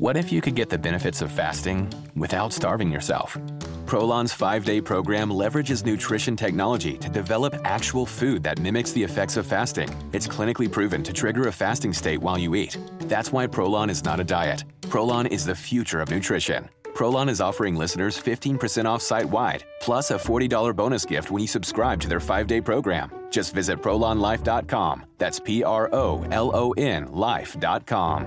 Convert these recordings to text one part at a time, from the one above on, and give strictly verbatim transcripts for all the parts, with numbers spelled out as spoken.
What if you could get the benefits of fasting without starving yourself? Prolon's five-day program leverages nutrition technology to develop actual food that mimics the effects of fasting. It's clinically proven to trigger a fasting state while you eat. That's why Prolon is not a diet. Prolon is the future of nutrition. Prolon is offering listeners fifteen percent off site-wide, plus a forty dollars bonus gift when you subscribe to their five-day program. Just visit prolon life dot com. That's P R O L O N life dot com.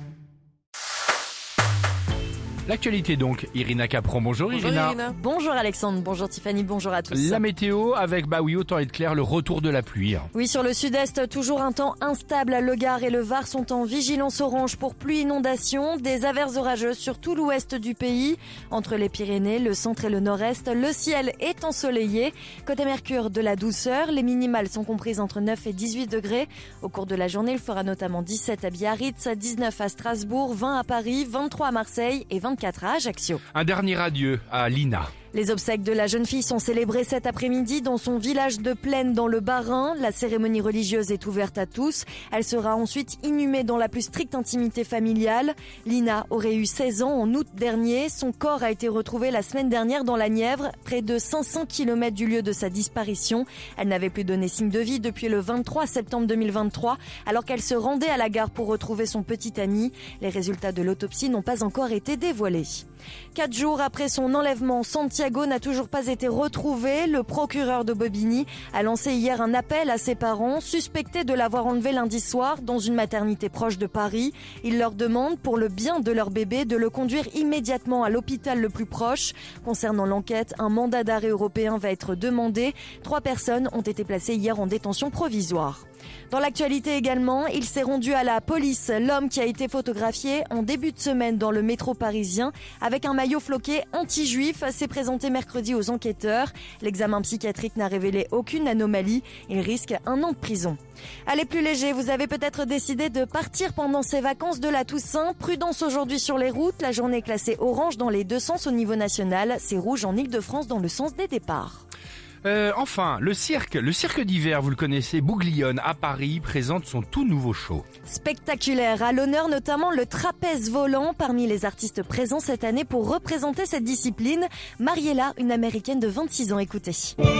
L'actualité donc, Irina Capron. Bonjour, Bonjour Irina. Irina. Bonjour Alexandre, bonjour Tiffany, bonjour à tous. La météo avec, bah oui, autant être clair, le retour de la pluie. Oui, sur le sud-est, toujours un temps instable. Le Gard et le Var sont en vigilance orange pour pluie inondation. Des averses orageuses sur tout l'ouest du pays. Entre les Pyrénées, le centre et le nord-est, le ciel est ensoleillé. Côté Mercure, de la douceur. Les minimales sont comprises entre neuf et dix-huit degrés. Au cours de la journée, il fera notamment dix-sept à Biarritz, dix-neuf à Strasbourg, vingt à Paris, vingt-trois à Marseille et vingt-quatre à Ajaccio. Un dernier adieu à Lina. Les obsèques de la jeune fille sont célébrées cet après-midi dans son village de Plaine dans le Bas-Rhin. La cérémonie religieuse est ouverte à tous. Elle sera ensuite inhumée dans la plus stricte intimité familiale. Lina aurait eu seize ans en août dernier. Son corps a été retrouvé la semaine dernière dans la Nièvre, près de cinq cents kilomètres du lieu de sa disparition. Elle n'avait plus donné signe de vie depuis le vingt-trois septembre deux mille vingt-trois, alors qu'elle se rendait à la gare pour retrouver son petit ami. Les résultats de l'autopsie n'ont pas encore été dévoilés. Quatre jours après son enlèvement, Santiago n'a toujours pas été retrouvé. Le procureur de Bobigny a lancé hier un appel à ses parents, suspectés de l'avoir enlevé lundi soir dans une maternité proche de Paris. Il leur demande, pour le bien de leur bébé, de le conduire immédiatement à l'hôpital le plus proche. Concernant l'enquête, un mandat d'arrêt européen va être demandé. Trois personnes ont été placées hier en détention provisoire. Dans l'actualité également, il s'est rendu à la police. L'homme qui a été photographié en début de semaine dans le métro parisien avec un maillot floqué anti-juif s'est présenté mercredi aux enquêteurs. L'examen psychiatrique n'a révélé aucune anomalie. Il risque un an de prison. Allez, plus léger, vous avez peut-être décidé de partir pendant ces vacances de la Toussaint. Prudence aujourd'hui sur les routes. La journée est classée orange dans les deux sens au niveau national. C'est rouge en Ile-de-France dans le sens des départs. Euh, enfin, le cirque, le cirque d'hiver, vous le connaissez, Bouglione à Paris, présente son tout nouveau show. Spectaculaire, à l'honneur notamment le trapèze volant. Parmi les artistes présents cette année pour représenter cette discipline, Mariella, une américaine de vingt-six ans, écoutez.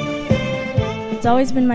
Ça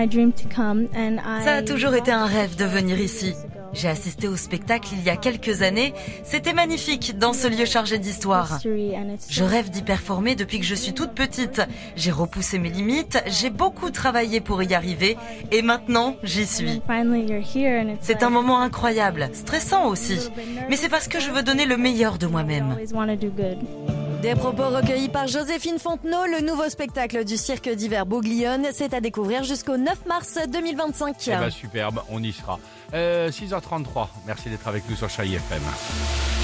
a toujours été un rêve de venir ici. J'ai assisté au spectacle il y a quelques années. C'était magnifique dans ce lieu chargé d'histoire. Je rêve d'y performer depuis que je suis toute petite. J'ai repoussé mes limites, j'ai beaucoup travaillé pour y arriver et maintenant j'y suis. C'est un moment incroyable, stressant aussi. Mais c'est parce que je veux donner le meilleur de moi-même. Des propos recueillis par Joséphine Fontenot. Le nouveau spectacle du cirque d'hiver Bouglione, c'est à découvrir jusqu'au neuf mars deux mille vingt-cinq. Eh ben superbe, on y sera. Euh, six heures trente-trois, merci d'être avec nous sur Chai F M.